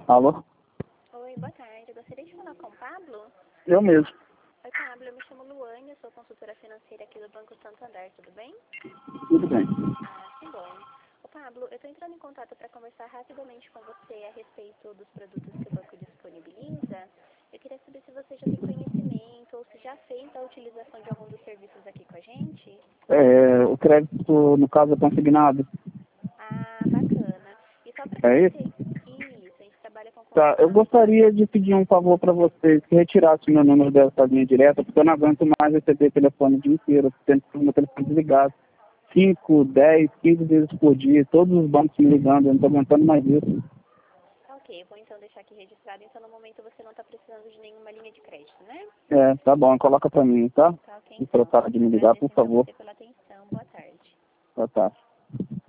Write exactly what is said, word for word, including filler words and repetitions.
Alô? Oi, boa tarde. Eu gostaria de falar com o Pablo. Eu mesmo. Oi, Pablo. Eu me chamo Luane, eu sou consultora financeira aqui do Banco Santander, tudo bem? Tudo bem. Ah, que bom. Ô, Pablo, eu estou entrando em contato para conversar rapidamente com você a respeito dos produtos que o banco disponibiliza. Eu queria saber se você já tem conhecimento ou se já fez a utilização de algum dos serviços aqui com a gente. É, o crédito, no caso, é consignado. Ah, bacana. E só para É saber isso? se... Isso, a gente trabalha com Tá, eu consignado. gostaria de pedir um favor para vocês, que retirasse meu número dessa linha direta, porque eu não aguento mais receber telefone o dia inteiro, tendo meu telefone desligado. cinco, dez, quinze vezes por dia, todos os bancos me ligando, eu não estou aguentando mais isso. Ok, vou então deixar aqui registrado. Então, no momento, você não está precisando de nenhuma linha de crédito, né? É, tá bom, coloca para mim, tá? Tá ok, Se então. tratar de me ligar, Agradeço, por então, favor. você pela atenção. Boa tarde. Tá, tá.